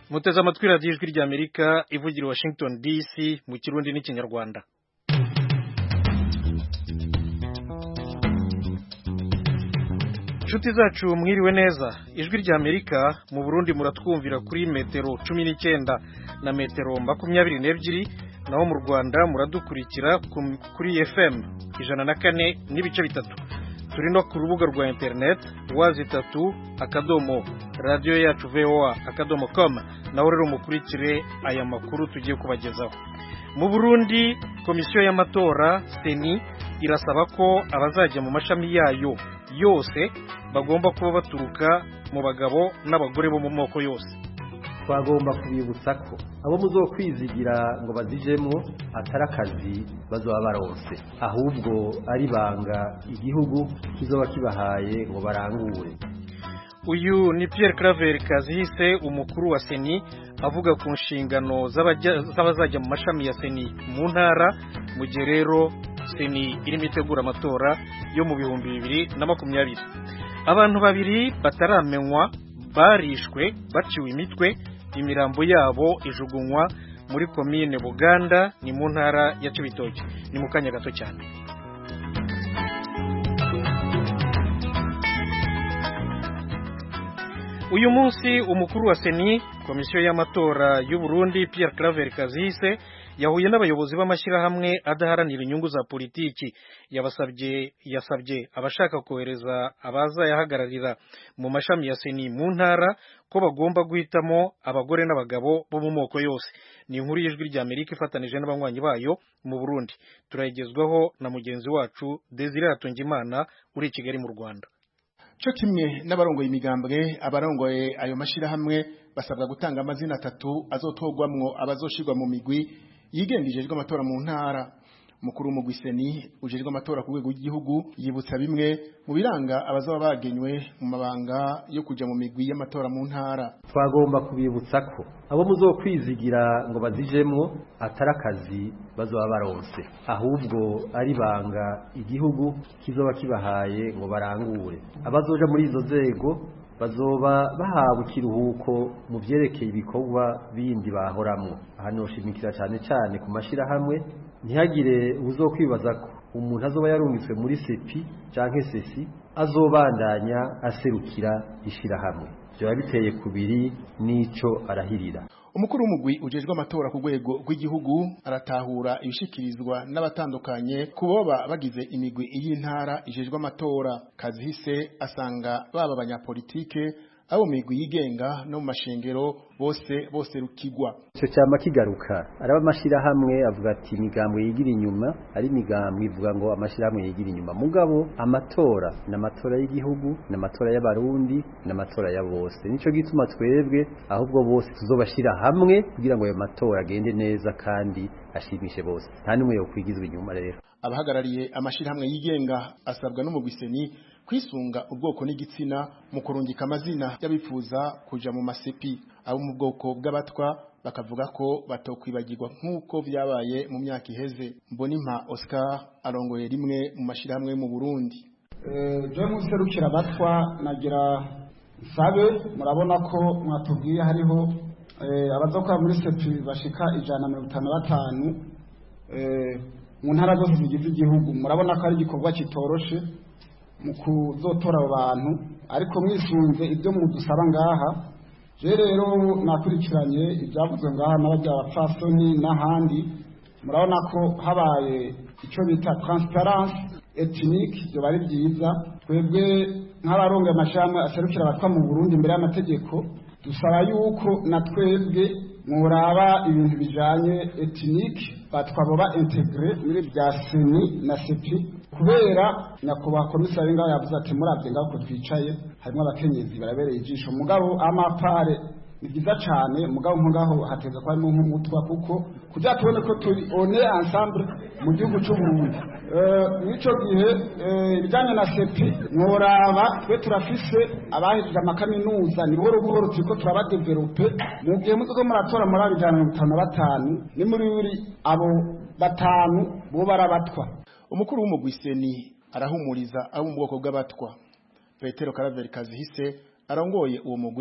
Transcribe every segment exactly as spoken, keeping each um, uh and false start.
muteze amatwi radiyo ijwi ry'Amerika ivugira i Washington D C mu Kirundi n'Ikinyarwanda. Inshuti zacu mwiriwe neza. Ijwi ry'Amerika mu Burundi muratwumvira kuri metero cumi n'icyenda na metero makumyabiri n'ebyiri, naho mu Rwanda muradukurikira kuri F M ijana na kane n'ibice bitatu. Turi no ku rubuga rwa internet wazi tatu akadomo radio yacu V O A akadomo com, naho rero mukurikire aya makuru tugiye kubagezaho. Mu Burundi komisiyo y'amatora Seni irasaba ko abazajya mu mashami yayo yose bagomba kuba baturuka mu bagabo n'abagore bo mu moko yose. Twagomba kubibutsa ko abo muzokwizigira ngo bazijemo atari akazi bazoba baronse, ahubwo ari banga igihugu kizoba kibahaye ngo barangure. Uyu ni Pierre Claver Kazihise, umukuru wa Seni, avuga ku nshingano z'abazajya mu mashami ya Seni mu ntara, mu gihe rero Seni irimo itegura amatora yo mu bihumbi bibiri na makumyabiri. Abantu babiri bataramenywa barishwe baciwe imitwe, imirambo yabo ijugunywa muri komine Buganda ni mu ntara ya Cibitoke. Ni mu kanya gato cyane. Uyu munsi umukuru wa Seni, komisiyo y'amatora y'u Burundi, Pierre Claver Kazihise, yahuye n'abayobozi b'amashyirahamwe adaharanira inyungu za politiki. Yabasabye yasabye abashaka kohereza abazayahagararira mu mashami ya Seni mu ntara ko bagomba guhitamo abagore n'abagabo bo mu moko yose. Ni inkuru y'Ijwi ry'Amerika ifatanije n'abanywanyi bayo mu Burundi. Turayigezwaho na mugenzi wacu Desire Hatungimana uri i Kigali mu Rwanda. Cyo kimwe n'abarongoye imigambwe, abarongoye ayo mashirahamwe basabwa gutanga amazina atatu azotogwamwo abazoshirwa mu migwi yigendijejwe amatora mu ntara. Mukuru mu Seni ujejwe amatora ku rwego rw'igihugu yibutsa bimwe mu biranga abazaba bagenywe mu mabanga yo kuja mu migwi y'amatora mu ntara. Twagomba kubibutsa ko abo muzokwizigira ngo bazijemwo atari akazi bazoba baronse, ahubwo ari banga igihugu kizoba kibahaye ngo barangure. Abazoja muri izo nzego bazoba bahawe ikiruhuko mu vyerekeye ibikorwa bindi bahoramwo. Aha noshimikira cyane cyane ku mashirahamwe, ntihagire uzokwibaza ko umuntu azoba yarungitswe muri sepi canke sesi azobandanya aserukira ishirahamwe. Byo biteye kubiri nico arahirira. Umukuru w'umugwi ujejwe amatora ku rwego rw'igihugu aratahura ibishikirizwa n'abatandukanye kuboba bagize imigwi y'intara ijejwe amatora. Kazihise asanga baba abanyapolitike abo migwi yigenga no mu mashengero bose bose rukigwa. Cyo cyama kigaruka araba amashirahamwe avuga ati imigambwe yigira inyuma, ari imigambwe ivuga ngo amashirahamwe yigira inyuma. Mugabo amatora n'amatora y'igihugu n'amatora y'abarundi n'amatora ya bose, nico gituma twebwe ahubwo bose tuzobashira hamwe kugira ngo ayo matora agende neza kandi ashimishe bose, nta numwe yo kwigizwa inyuma. Rero abahagarariye amashirahamwe yigenga asabwa no mu Seni kwisunga ubwoko n'igitsina mu kurungika amazina y'abifuza kuja mu masepi. Abo mu bwoko bw'abatwa bakavuga ko batokwibagirwa nk'uko vyabaye mu myaka iheze. Mbonimpa Oscar arongoye rimwe mu mashirahamwe mu Burundi. Eh je muserukira abatwa nagira sabe, murabona ko mwatubwiye hariho eh abazokora muri sepi bashika ijana na mirongo itanu na batanu eh mu ntara zose zigize igihugu. Murabona ko ari igikorwa kitoroshe mu kuzotora abo bantu, ariko mwisunze ibyo mudusaba ngaha. Je rero nakurikiranye ibyavuzwe ngaha n'abajya abapfasoni n'ahandi, murabona ko habaye icyo bita transparence ethnique, byo bari byiza. Twebwe nk'abarongoye amashami aserukira abatwa mu Burundi imbere y'amategeko dusaba yuko na twebwe muraba ibintu bijanye ethnique batwabo ba integre muri bya Seni na sepi, kubera nyakubahwa komisari ngaho yavuze ati muravye ngaho ko twicaye harimo abakenyezi barabereye ijisho. Mugabo amapare ni byiza cyane, mugabo ngaho hateza kwa mu nk'umutwa kuko kuja tubone ko turi one ensemble mu gihugu cy'u Burundi. Eh nico gihe bijanye na sepi muraba twe turafise abahejeje amakaminuza, ni buhoro buhoro turiko turabadevelope. Mu gihe muzo muratora muri abijana mirongo itanu na batanu ni muri buri abo batanu bo barabatwa. Umukuru w'umugwi Seni arahumuriza abo mu bwoko bw'abatwa. Petero Claver Kazihise arongoye uwo mugwi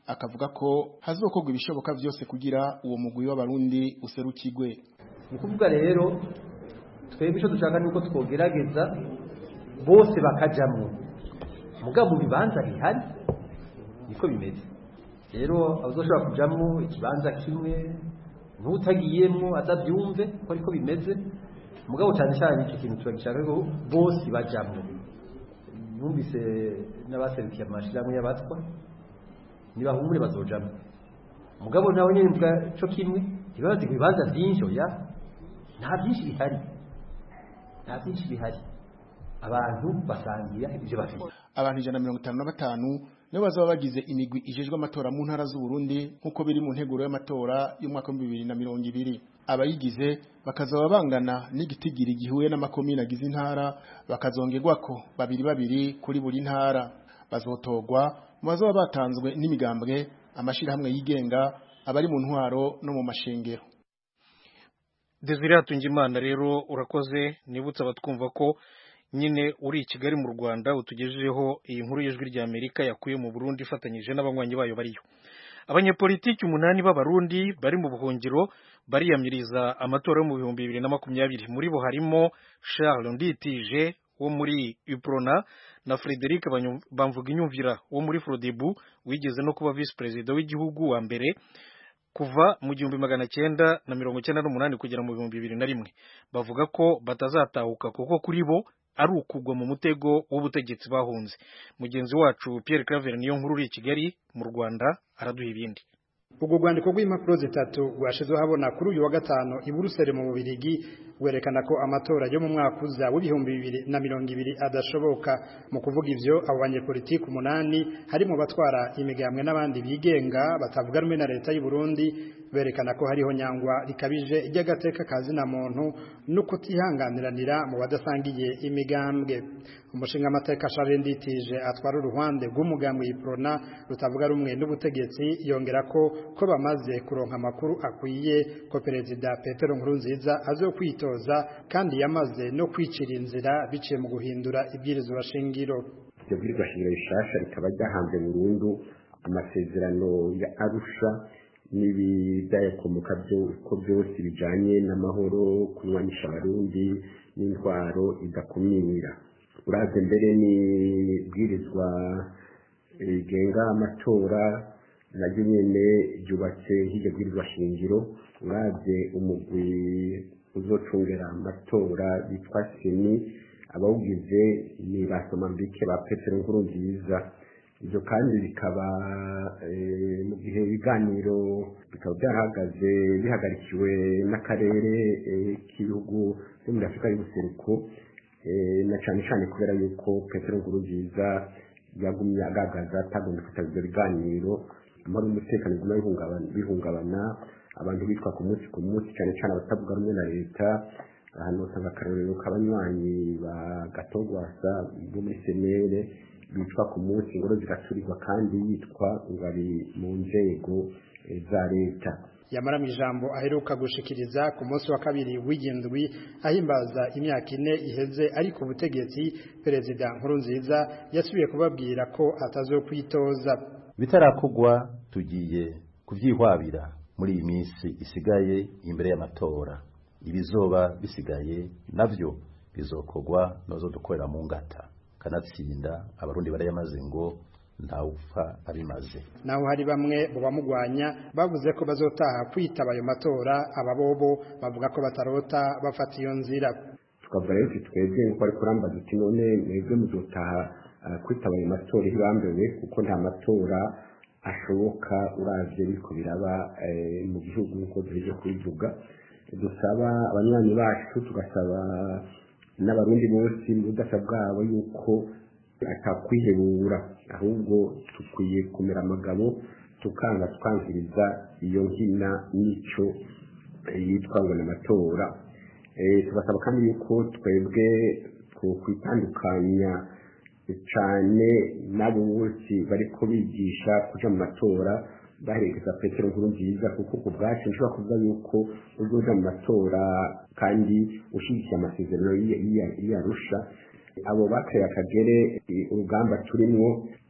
akavuga ko hazokorwa ibishoboka vyose kugira uwo mugwi w'abarundi userukirwe. Ni kuvuga rero twebwe ico dushaka nuko twogerageza bose bakajamwo mugabo mu bibanza bihari niko bimeze. Rero abazoshobora kujamwo ikibanza kimwe n'utagiyemwo adavyumve ko ariko bimeze mugabo cyane cyane iki kintu twagishaka ko bose bajamwo. Numvise n'abaserukiye amashirahamwe y'abatwa nibahumure bazojamwo mugabo nawe nyene mvuga co kimwe ibabazi ibibanza vyinshi oya nta byinshi bihari nta byinshi bihari abantu basangira ibyo bafite. Abantu ijana na mirongo itanu na batanu nibo bazaba bagize imigwi ijejwe amatora mu ntara z'u Burundi nkuko biri mu nteguro y'amatora y'umwaka wa bibiri na mirongo ibiri. Abayigize bakazaba bangana n'igitigiri gihuye n'amakomine agize intara, bakazongerwako babiri babiri kuri buri ntara. Bazotogwa mu bazaba batanzwe n'imigambwe, amashirahamwe yigenga, abari mu ntwaro no mu mashengero. Desire Hatungimana rero urakoze. Nibutsa abatwumva ko nyine uri i Kigali mu Rwanda utugejejeho iyi nkuru y'ijwi rya Amerika yakuye mu Burundi ifatanyije n'abanywanyi bayo bariyo. Abanyepolitiki umunani b'abarundi bari mu buhungiro bariyamiriza amatora yo mu bihumbi bibiri na makumyabiri. Muri bo harimo Charles Nditije wo muri Uprona na Frederic Bamvuginyumvira wo muri Frodebu wigeze no kuba vice president w'igihugu wa mbere kuva mu gihumbi magana cyenda na mirongo cyenda n'umunani kugera mu bihumbi bibiri na rimwe. Bavuga ko batazatahuka kuko kuri bo ari ukugwa mu mutego w'ubutegetsi bahunze. Mugenzi wacu Pierre Claver niyo nkuru uri i Kigali mu Rwanda araduha ibindi. Ubwo rwandiko rw'impapuro zitatu rwashizwe habona kuri uyu wa gatanu i Buruseli mu Bubirigi werekana ko amatora yo mu mwaka uza w'ibihumbi bibiri na mirongo ibiri adashoboka. Mu kuvuga ivyo abo banyepolitiki umunani harimo batwara imigambwe n'abandi bigenga batavuga rumwe na leta y'u Burundi berekana ko hariho nyangwa rikabije ry'agateka kazina muntu no kutihanganiranira mu badasangiye imigambwe. Umushinga amateka Charles Nditije atwara uruhande rw'umugambwe Uprona rutavuga rumwe n'ubutegetsi yongera ko ko bamaze kuronka amakuru akwiye ko perezida Petero Nkurunziza azokwitoza kandi yamaze no kwicira inzira biciye mu guhindura ibwirizwa shingiro. Ibyo bwirizwa shingiro bishasha rikaba ryahanze burundu amasezerano ya Arusha n'ibidayakomoka ko byose bijanye n'amahoro, kunywanisha abarundi n'intwaro idakumira. Uraze mbere ni bwirizwa rigenga amatora naryo nyene ryubatse nk'iryo bwirizwa shingiro. Uraze umugwi uzocungera amatora bitwa Seni abawugize ni basomambike ba Petero Nkurunziza. Ibyo kandi bikaba mu gihe ibiganiro bikaba byahagaze bihagarikiwe n'akarere k'ibihugu byo muri Afurika y'ubuseruko na cyane cyane kubera yuko Petero Nkurunziza yagumye agagaza atagomba kwitaba ibyo biganiro. Amara umutekano guma bihungabana, abantu bitwa ku munsi ku munsi cyane cyane abatavuga rumwe na leta. Ahantu usanga akarorero k'abanywanyi ba Gatogwasa bo muri Senere bitwa ku munsi, ingoro zigaturirwa kandi yitwa ngari mu nzego za leta. Yamara mu ijambo aheruka gushikiriza ku munsi wa kabiri w'igindwi ahimbaza imyaka ine iheze ariko ubutegetsi perezida Nkurunziza yasubiye kubabwira ko atazokwitoza. Bitarakugwa tugiye kuvyihwabira muri iyi minsi isigaye imbere y'amatora. Ibizoba bisigaye navyo bizokogwa nozo dukorera mu ngata kanatsinda abarundi barayamaze ngo ntawupfa abimaze. Naho hari bamwe bo bamugwanya bavuze ko bazotaha kwitaba ayo matora, ababobo bavuga ko batarota bafata iyo nzira. Tukavuga rero twebwe ngo ari kuramba duti none mwebwe muzotaha kwitaba ayo matora hibambewe kuko nta matora ashoboka uravye biko biraba mu gihugu nko duheje kubivuga. Dusaba abanywanyi bacu tugasaba n'abarundi bose mu budasa bwabo yuko atakwihebura ahubwo tukwiye kumera amagabo tukanga twankiriza iyo nkina n'ico yitwa ngo n'amatora. Tugasaba kandi yuko twebwe kwitandukanya cyane n'abo bose bariko bigisha kuja mu matora baherekeza Petero Nkurunziza kuko ku bwacu nshobora kuvuga yuko uzoja mu matora kandi ushigikiye amasezerano y'Arusha. Abo bateye akagere urugamba turimwo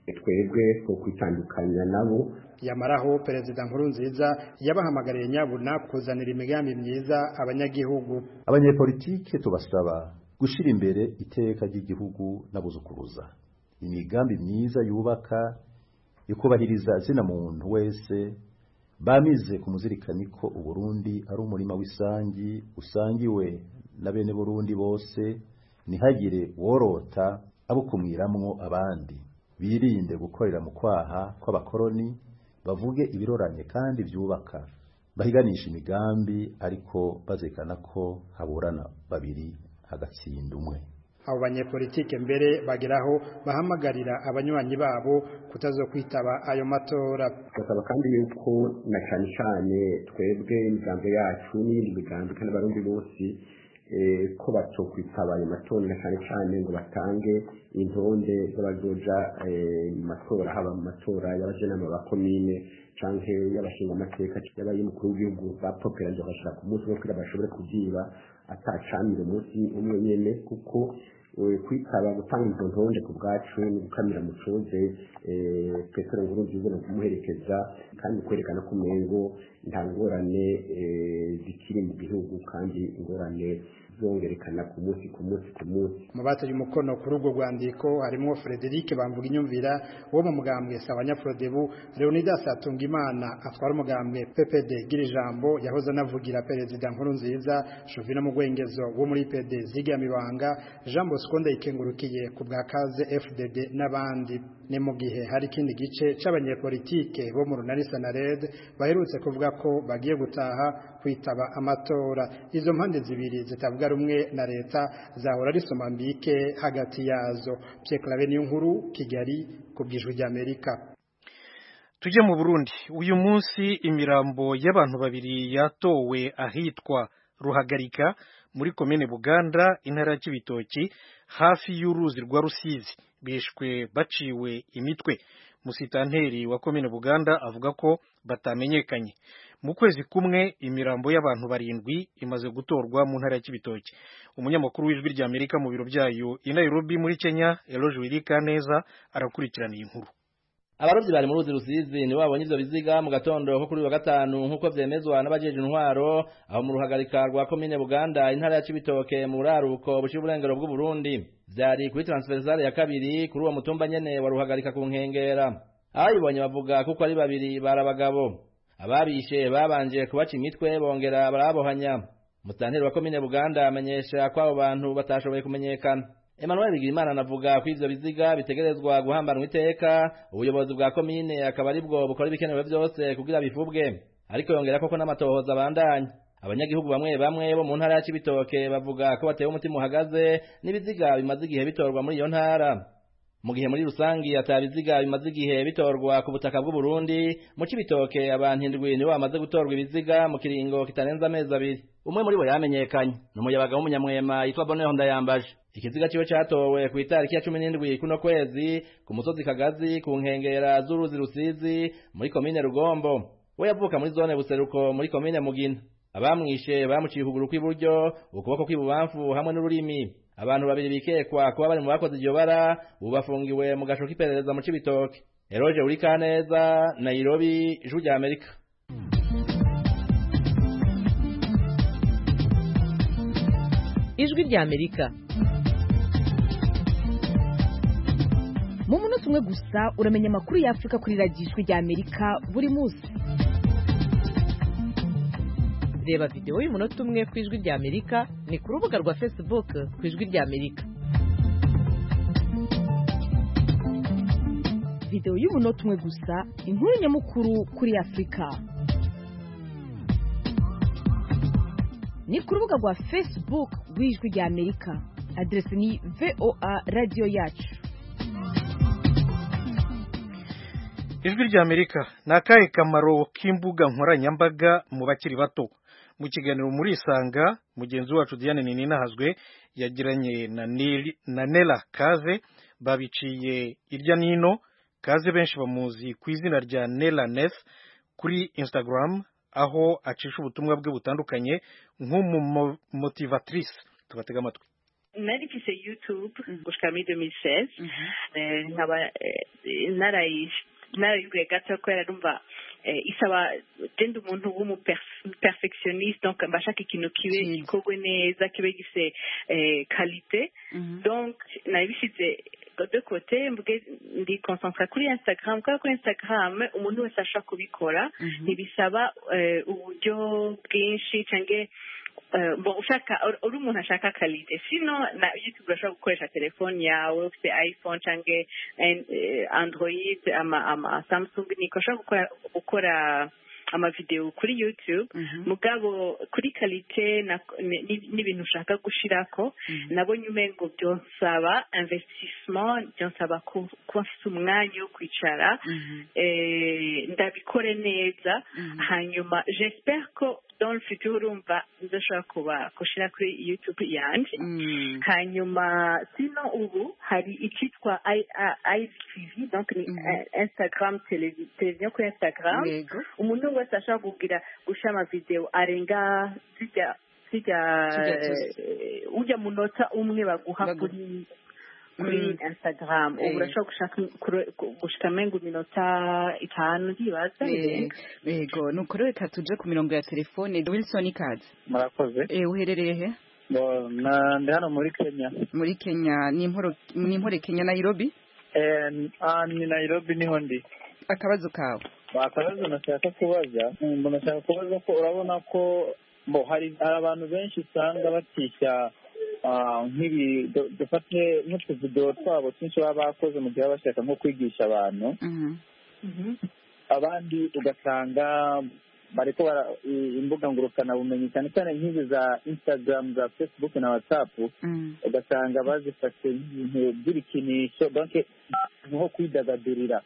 twebwe two kwitandukanya nabo. Yamaraho Perezida Nkurunziza yabahamagariye nyabuna kuzanira imigambi myiza abanyagihugu. Abanyepolitike tubasaba gushira imbere iteka ry'igihugu n'abuzukuruza imigambi myiza yubaka yukubahiriza zina muntu wese bamize kumuzirikani ko Uburundi ari umurima w'isangi usangiwe na bene Burundi bose, nihagire worota abukumwiramwo abandi, birinde gukorera mu kwaha kw'abakoroni, bavuge ibiroranye kandi byubaka, bahiganisha imigambi ariko bazekana ko haburana babiri hagatsinda umwe. Abo banyepolitike mbere bageraho bahamagarira abanywanyi babo kutazokwitaba ayo matora. Basaba kandi yuko na cyane cyane twebwe imigambi yacu n'indi migambi kandi abarundi bose eh, ko batokwitaba ayo matora na cyane cyane ngo batange intonde z'abazoja eh, mu matora, haba mu matora y'abajenama ba komine canke y'abashinga amateka y'abayimukuru w'igihugu bapopera bashaka ku munsi wo kugira bashobore kugiba atacamire umunsi umwe nyene, kuko kwitaba gutanga izo ntonde ku bwacu ni gukamira mu coze Petero Nkurunziza no kumuherekeza kandi kwerekana ko umengo nta ngorane zikiri mu gihugu kandi ingorane zongerekana ku munsi ku munsi ku munsi. Mu batari umukono kuri urwo rwandiko harimo Frederic Bamvuga Inyumvira wo mu mugambwe Sabanyafrodebu, Leonidas Atungimana atwara umugambwe P P D Girijambo yahoze anavugira Perezida Nkurunziza, Jovino Mugwengezo wo muri P D Zigamibanga, Jean Bosco Ndayikengurukiye ku bwa Kaze F D D n'abandi. Ni mu gihe hari ikindi gice c'abanyepolitike bo mu Runani Sanared baherutse kuvuga ko bagiye gutaha kwitaba amatora. Izo mpande zibiri zitavuga rumwe na leta zahora risoma mbike hagati yazo. Pierre Claver Niyonkuru, Kigali, ku bw'Ijwi ry'Amerika. Tujye mu Burundi. Uyu munsi imirambo y'abantu babiri yatowe ahitwa Ruhagarika muri komine Buganda, intara ya Kibitoki, hafi y'uruzi rwa Rusizi, bishwe baciwe imitwe. Musitanteri wa komine Buganda avuga ko batamenyekanye. Mu kwezi kumwe imirambo y'abantu barindwi imaze gutorwa mu ntara ya Kibitoki. Umunyamakuru w'Ijwi ry'Amerika mu biro byayo i Nairobi muri Kenya, Eloge Wirikaneza, arakurikirana iyi nkuru. Abarovyi bari mu ruzi Rusizi ni babonye ivyo biziga mu gatondo ko kuri wa gatanu nkuko vyemezwa n'abajeje intwaro aho mu Ruhagarika rwa komine Buganda, intara ya Kibitoke mu buraruko bushira uburengero bw'u Burundi. Vyari kuri transversale ya kabiri kuri uwo mutumba nyene wa Ruhagarika ku nkengera. Abibonye bavuga kuko ari babiri barabagabo. Ababishe babanje kubaca imitwe bongera barabohanya. Musitanteri wa komine Buganda amenyesha ko abo bantu batashoboye kumenyekana. Emmanuel Bigirimana anavuga ko ivyo biziga bitegerezwa guhambanwa iteka, ubuyobozi bwa komine akaba ari bwo bukora ibikenewe vyose kugira bifubwe, ariko yongera koko n'amatohoza abandanya. Abanyagihugu bamwe bamwe bo mu ntara ya Kibitoke bavuga ko batewe umutima uhagaze n'ibiziga bimaze igihe bitorwa muri iyo ntara. Mu gihe muri rusangi atabiziga bimaze igihe bitorwa ku butaka bw'u Burundi, mu Kibitoke abantu indwi nibo bamaze gutorwa ibiziga mu kiringo kitarenza amezi abiri. Umwe muri bo yamenyekanye ni umuyabaga w'umunyamwema yitwa Bonheur Ndayambaje. Ikiziga ciwe catowe ku itariki ya cumi n'indwi kuno kwezi ku musozi Kagazi ku nkengera z'uruzi Rusizi muri komine Rugombo. We yavuka muri zone Buseruko muri komine Mugina. Abamwishe bamuciye ukuguru kw'iburyo, ukuboko kw'ibubamfu hamwe n'ururimi. Abantu babiri bikekwa kuba bari mu bakoze iryo bara ubafungiwe mu gasho k'iperereza mu Cibitoke. Eroge Urikaneza, Nairobi, Ijwi ry'Amerika. Ijwi ry'Amerika. Mu munota umwe gusa uramenya amakuru ya Afrika kuri radiyo Ijwi ry'Amerika buri munsi. Reba video y'umunota umwe ku Ijwi ry'Amerika ni ku rubuga rwa Facebook ku Ijwi ry'Amerika. Video y'umunota umwe gusa, inkuru nyamukuru kuri Afrika. Ni ku rubuga rwa Facebook rw'Ijwi ry'Amerika. Adresse ni V O A Radio Yacu. Ijwi ry'Amerika nakaye kamaro k'imbuga nkoranyambaga mu bakiri bato. Mu kiganiro muri Isanga mugenzi wacu Diane Nininahazwe yagiranye na, na Nela Kaze babiciye irya nino. Kaze benshi bamuzi ku izina rya Nela Neth kuri Instagram, aho acisha ubutumwa bwe butandukanye nk'umu motivatrice. Tubatega amatwi. nari mfise YouTube gushika muri deux mille seize eh, nkaba eh, narayish narayiguye gato kubera numva eh, isaba genda umuntu w'umu perfectionniste donc mbashaka ikintu kibe gikorwe neza kibe gise eh, qualité donc nabishize de côté mvuge ndi concentre kuri Instagram kubera kuri Instagram umuntu wese ashaka kubikora ntibisaba eh, uburyo bwinshi canke Uh, bon ushaka uri umuntu ashaka qualité sino na YouTube urashobora gukoresha telefone yawe ufite iPhone canke uh, Android ama, ama Samsung niko ushobora gukora gukora ama video kuri YouTube mugabo kuri qualité n'ibintu ushaka gushirako nabonye umengo byonsaba investissement byonsaba kuba mfite umwanya wo kwicara eh, ndabikore neza hanyuma j'espère ko dans le futur urumva nzoshobora kuba kushira kuri YouTube yanje hanyuma sino ubu hari icyitwa I G T V donc ni Instagram television kuri Instagram umuntu wese ashaka kugira gusha ama video arenga sijya sijya ujya munota umwe baguha kuri kuri Instagram ubu urashobora gushaka gushika mengo minota itanu ndibaza yego nuko reka tuje ku mirongo ya telefone Wilson Ikaze murakoze eh uherereye he bo na ndi hano muri Kenya muri Kenya ni imporo ni impore Kenya Nairobi eh ah ni Nairobi niho ndi akabazo kawe akabazo nashaka kubaza mbona nashaka kubaza ko urabona ko bo hari abantu benshi usanga batisha nk'ibi dufate nk'utuvidewo twabo twinshi baba bakoze mu gihe bashaka nko kwigisha abantu abandi ugasanga bariko imbuga ngurukanabumenyi cyane cyane nk'izi za Instagram za Facebook na WhatsApp ugasanga bazifashe nk'ibintu by'ibikinisho donc nko kwidagadurira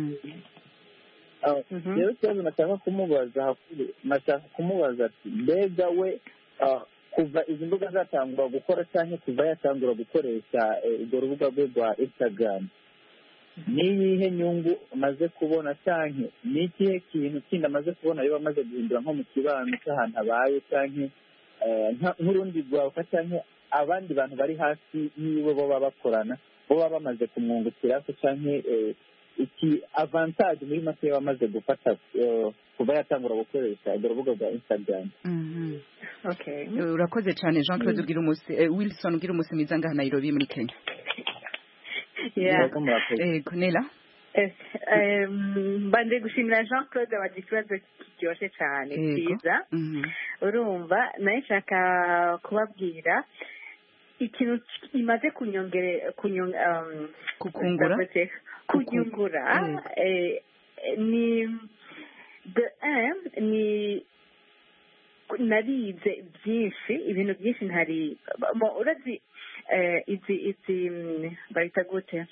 rero ikibazo nashaka kumubaza nashaka kumubaza ati mbega we kuva izi mbuga zatangura gukora cyangwa kuva yatangura gukoresha urwo rubuga rwe rwa Instagram ni iyihe nyungu amaze kubona cyangwa ni ikihe kintu kindi amaze kubona iyo amaze guhindura nko mu kibano cy'ahantu abaye cyangwa nk'urundi rwawe cyangwa abandi bantu bari hasi yiwe bo baba bakorana bo baba bamaze kumwungukira cyangwa iki avantage muri make bamaze gufata kuva yatangura gukoresha urwo rubuga rwa Instagram. Okay. Urakoze cyane Jean Claude ugira umunsi Wilson ugira umunsi mwiza ngaha Nairobi muri Kenya. Yeah. Eh Kunela. Eh um bande gushimira Jean Claude abagikibazo kiryoshye cyane cyiza. Urumva nashaka kubabwira ikintu imaze kunyongere kunyong um kukungura kunyungura eh ni the M ni narize byinshi ibintu byinshi ntari urazi izi izi barita gute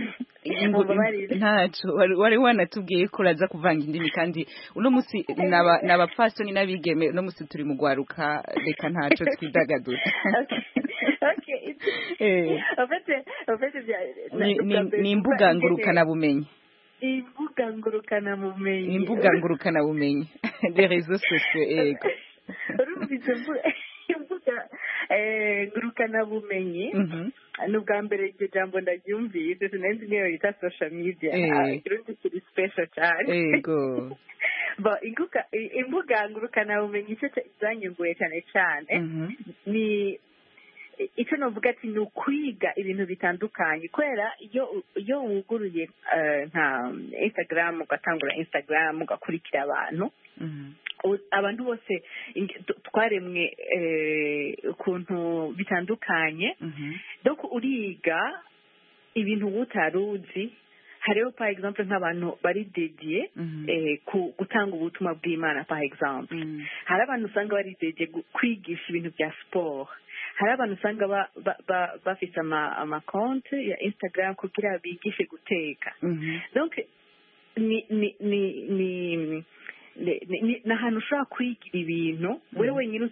ntacu wari wanatubwiye ko uraza kuvanga indimi kandi uno munsi n'abapfasoni n'abigeme uno munsi turi mu gwaruka reka ntaco twidagadura ni imbuga ngurukana bumenyi imbuga ngurukana bumenyi imbuga ngurukana bumenyi des réseaux sociaux ego urumvise imbuga ngurukana bumenyi ni ubwa mbere iryo jambo ndaryumvise sinenzi niyo yita social media ikirundi kiri special cyane ego imbuga ngurukana bumenyi icyo zanyunguye cyane cyane ni icyo navuga ati ni ukwiga ibintu bitandukanye kubera iyo iyo wuguruye nka Instagram ugatangura Instagram ugakurikira abantu abantu bose twaremwe ukuntu bitandukanye donc uriga ibintu utaruzi hariho par exemple nk'abantu bari dediye ku gutanga ubutumwa bw'Imana par exemple hari abantu usanga bari dediye kwigisha ibintu bya sport hari abantu usanga bafite amakonti ya Instagram kugira bigishe guteka donc ni ni ni ni ahantu ushobora kwigira ibintu wewe wenyine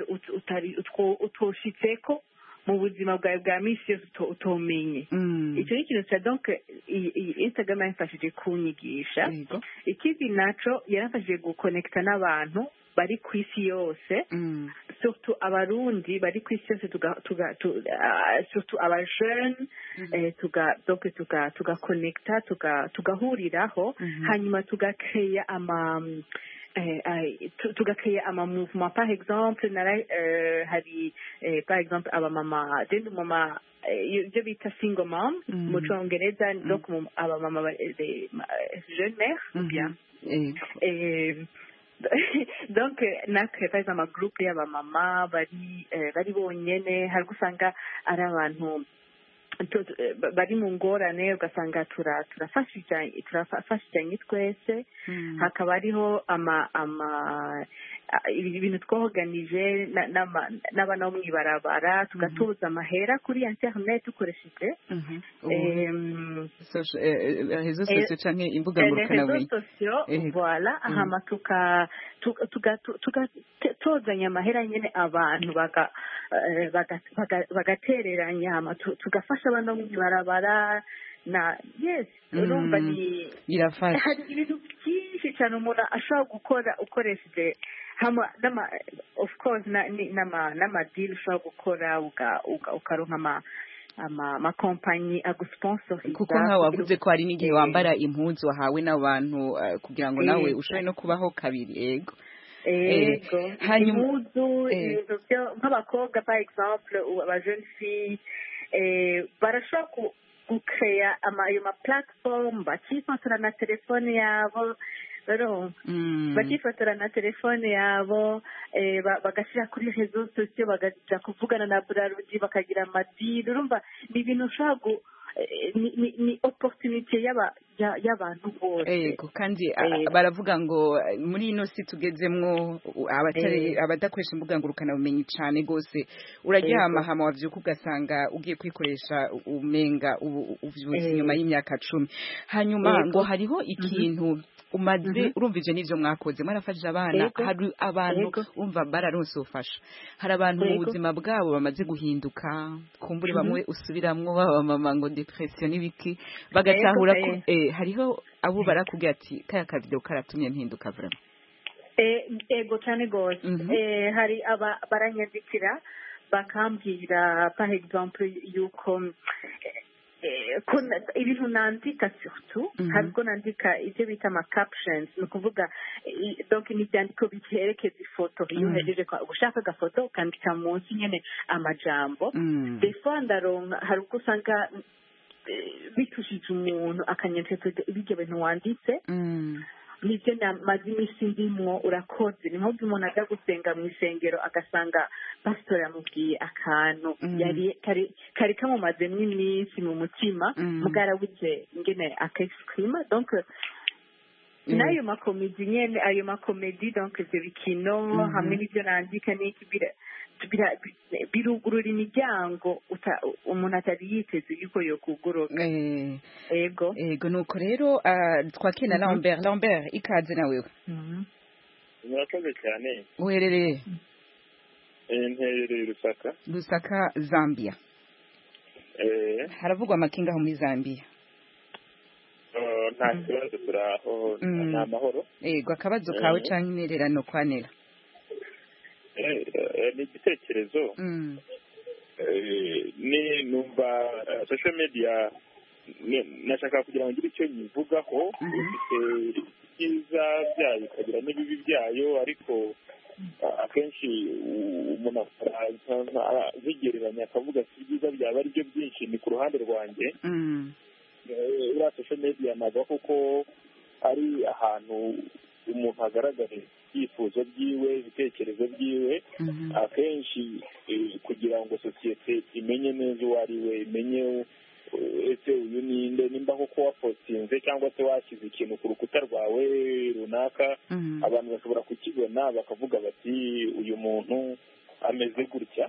utoshitseko mu buzima bwawe bwa minsi yose utomenye icyo ni ikintu cya donc Instagram yamfashije kunyigisha ikindi naco yaramfashije gukonekita n'abantu bari ku isi yose surtout abarundi bari ku isi yose tuga tuga tu, uh, surtout abajeune mm -hmm. eh, tuga donc tuga tuga connecta tuga tugahuriraho mm -hmm. hanyuma tugakreya ama Eh, eh, tugakaya ama mouvement par exemple nara eh, hari eh, par exemple aba mama dende mama ibyo bita single mom mu cyongereza donc aba mama jeune mère bien eh donc nakre par exemple ama groupe y'aba mama bari bari bonyene hari gusanga ari abantu bari mu ngorane ugasanga turafashijanye turafashijanye twese hakaba ariho ama ama ibintu twoganije n'abana bo mwibarabara tugatuza amahera kuri internet dukoresheje rezo sosio canke imbuga ngurukana bumenyi voilà hama tuka tugatozanya amahera nyene abantu baga bagatereranya hama tugafasha abana bo mwibarabara na yes urumva ni birafasha hari ibintu byinshi cyane umuntu ashobora gukora ukoresheje hama nama of course na nama nama deal ushobora gukora uka ukaronka ama ama ma compagnie agusponsoriza kuko nka wavuze ko hari n'igihe wambara impunzu wahawe n'abantu kugira ngo nawe ushobore no kubaho kabiri yego ego impunzu ibintu byo nk'abakobwa par exemple aba jeune fille eh barashobora gukrea ama ayo ma platform bakifotora na telefone yabo rero bakifotora na telefone yabo bagashyira kuri rezo sosiyo bagaja kuvugana na Braludi bakagira amadiri urumva ni ibintu ushobora ni ni opportunity yaba y'abantu bose yego kandi baravuga ngo muri ino si tugezemwo abatari abadakoresha imbuga ngurukana bumenyi cyane gose uraryama hama wavyuka ugasanga ugiye kwikoresha umenga uvyutse nyuma y'imyaka cumi hanyuma ngo hariho ikintu umaze urumvije n'ivyo mwakoze mwarafashije abana hari abantu umva bararonse ufasha hari abantu mu buzima bwabo bamaze guhinduka kumbure bamwe usubiramwo baba mama ngo depression n'ibiki bagatahura ko eh hariho abo barakubwira ati kaya ka video karatumye mpinduka vraiment eh ego cyane gose eh hari aba baranyandikira bakambwira par exemple yuko ibintu nandika surtout hariko nandika ivyo bita ama captions ni ukuvuga donc ni ivyandiko bikerekeza ifoto iyo uhejeje gushaka agafoto ukandika munsi nyene amajambo des fois ndaronka hari uko usanga bitushije umuntu akanyandika ibyo bintu wanditse nivyo namaze imisi ndimwo urakoze ni nko umuntu aja gusenga mu isengero agasanga pastor yamubwiye akantu yari kari kamumazemwo iminsi mu mutima mugarabuze ngene akexprima donc n'ayo makomedi nyene ayo makomedi donc ivyo bikino hamwe n'ivyo nandika n'iki birugurura imiryango umuntu atari yiteze yuko yokugoroka ego ego nuko rero twakina Lambert Lambert ikaze nawe murakoze cyane uherereye nterereye Lusaka Lusaka Zambia eh haravugwa amakinga muri Zambia nta kibazo turaho nta mahoro ego akabazo kawe canke intererano kwanera ni igitekerezo ni numva social media nashaka kugira ngo ngire icyo nyivugaho ifite ibyiza byayo ikagira n'ibibi byayo ariko akenshi umuntu azigereranya akavuga ati ibyiza byaba ari byo byinshi ni ku ruhande rwanjye uriya social media navuga kuko ari ahantu umuntu agaragaza ibyifuzo byiwe ibitekerezo byiwe akenshi kugira ngo sosiyete imenye neza uwo ari we imenye ese uyu ninde nimba koko wapostinze cyangwa se washyize ikintu ku rukuta rwawe runaka abantu bashobora kukibona bakavuga bati uyu muntu ameze gutya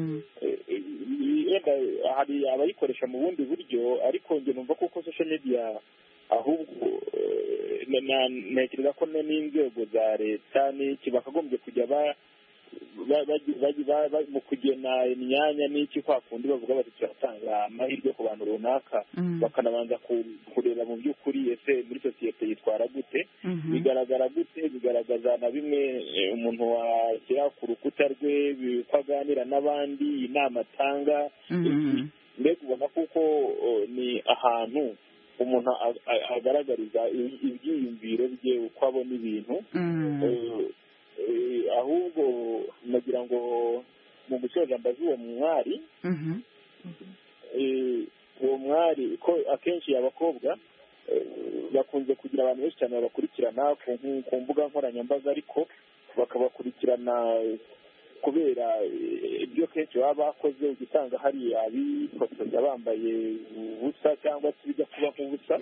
hari abayikoresha mu bundi buryo ariko njye numva kuko social media ahubwo ntekereza ko n'inzego za leta n'iki bakagombye kujya mu kugena imyanya n'iki kwa kundi bavuga bati turatanga amahirwe ku bantu runaka bakanabanza kureba mu by'ukuri ese muri sosiyete yitwara gute bigaragara gute bigaragaza na bimwe umuntu washyira ku rukuta rwe ko aganira n'abandi inama atanga mbega ubona kuko ni ahantu umuntu agaragariza ibyiyumviro bye uko abona ibintu ahubwo nagira ngo mu gusoza mbaze uwo mwari uwo mwari ko akenshi abakobwa bakunze kugira abantu benshi cyane babakurikirana ku mbuga nkoranyambaga ariko bakabakurikirana kubera ibyo kenshi baba bakoze ugasanga hari abifotoza bambaye ubusa cyangwa se bijya kuba nk'ubusa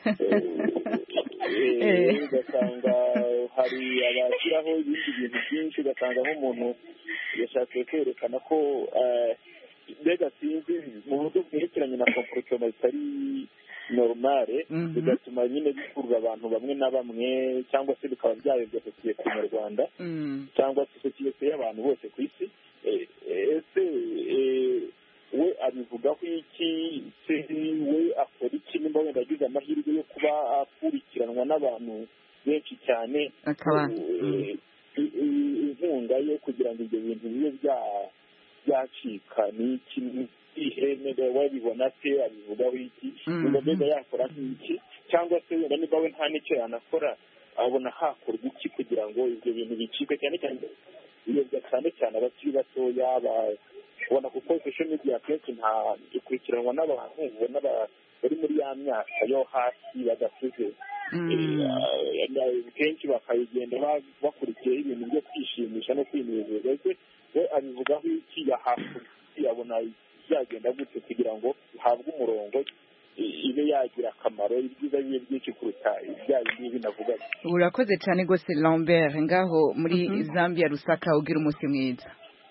ugasanga hari abashyiraho ibindi bintu byinshi ugasanga nk'umuntu yashatse kwerekana ko mbega sinzi mu buryo bwerekeranye na komporotoma zitari normale bigatuma nyine bikurura abantu bamwe na bamwe cyangwa se bikaba byayobya sosiyete nyarwanda cyangwa se sosiyete y'abantu bose ku isi ese we abivugaho iki se we akora iki nimba wenda agize amahirwe yo kuba akurikiranwa n'abantu benshi cyane inkunga yo kugira ngo ibyo bintu bibe byacika ni iki ihene wabibona se abivugaho iki niba mbega yakora nk'iki cyangwa se wenda niba we nta n'icyo yanakora abona hakorwa iki kugira ngo ibyo bintu bicike cyane cyane biyobya cyane cyane abakiri batoya ubona kuko social media akenshi nta ikurikiranwa n'abantu ubona bari muri ya myaka yo hasi badakuze kenshi bakayigenda bakurikiyeho ibintu byo kwishimisha no kwinezeza ese we abivugaho iki yahakurya yabona byagenda gute kugira ngo uhabwe umurongo ibe yagira akamaro ibyiza bibe byinshi kuruta ibya bindi binavuga. Urakoze cyane rwose Lambert ngaho muri Zambia Rusaka ugira umunsi mwiza.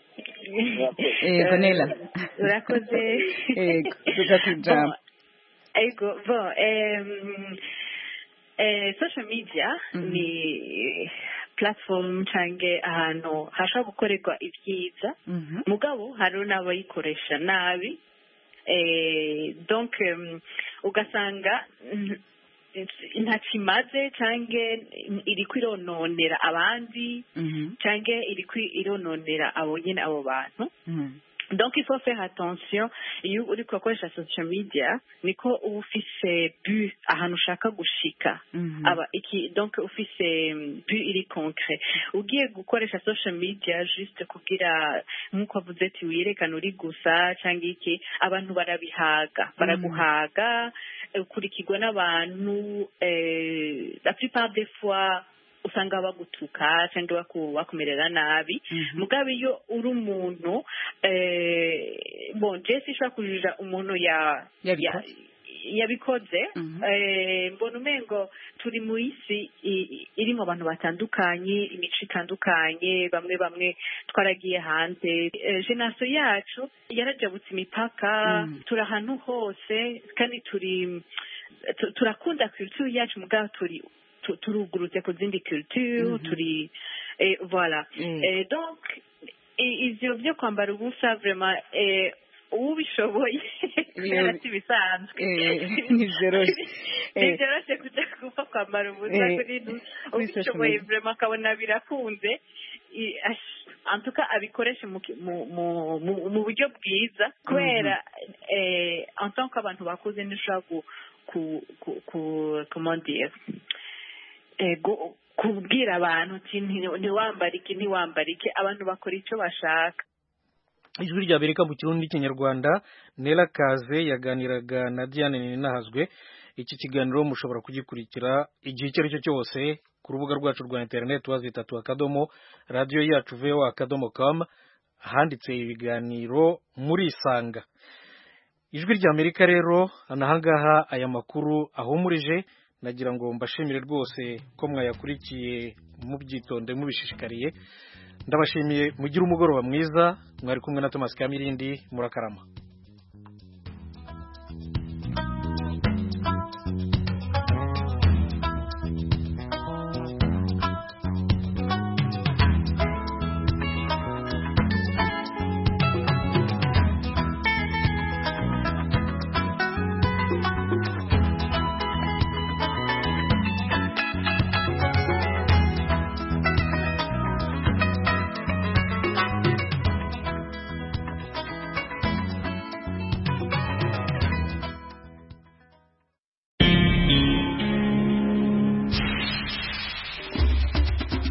Ego Nela urakoze ego tukakujama ego bon um, eh social media ni platform canke ahantu hashobora gukorerwa ibyiza mugabo hari n'abayikoresha nabi eh donc ugasanga nta kimaze canke iri kwirononera abandi canke iri kwirononera abo nyene abo bantu donc il faut faire attention iyo uri gukoresha social media niko uba ufise but ahantu ushaka gushika aba iki donc ufise but iri concret ugiye gukoresha social media juste kugira nkuko avuze ati wiyerekana uri gusa cyangwa iki abantu barabihaga baraguhaga ukurikirwa n'abantu la plupart des fois usanga bagutuka cyangwa bakumerera nabi mugabe iyo uri umuntu eh bon je sishwa kujija umuntu ya yabikoze eh mbona umengo turi mu isi irimo abantu batandukanye imico itandukanye bamwe bamwe twaragiye hanze generation yacu yarajabutse imipaka turi ahantu hose kandi turi turakunda culture yacu mugabe turi turugurutse ku zindi culture turi et voilà et donc ivyo byo kwambara ubusa vraiment eh ubishoboye birati bisanzwe nivyoroshe nivyoroshe kuja kufa kwambara ubusa kuri ubishoboye vraiment kabona birakunze en tout cas abikoreshe mu mu buryo bwiza kubera eh en tant qu'abantu bakuze n'ishaka ku ku comment dire ego kubwira abantu ati ntiwambarike ntiwambarike abantu bakora icyo bashaka. Ijwi rya Amerika mu Kirundi Kinyarwanda Nela Kaze yaganiraga na Diane Ninahazwe. Iki kiganiro mushobora kugikurikira igihe icyo aricyo cyose ku rubuga rwacu rwa internet wazitatu akadomo radio yacu voa akadomo com handitse ibiganiro muri Isanga. Ijwi rya Amerika rero anahangaha aya makuru ahumurije nagira ngo mbashimire rwose ko mwayakurikiye mu byitonde mubishishikariye ndabashimiye mugira umugoroba mwiza mwari kumwe na Thomas Kamirindi murakarama.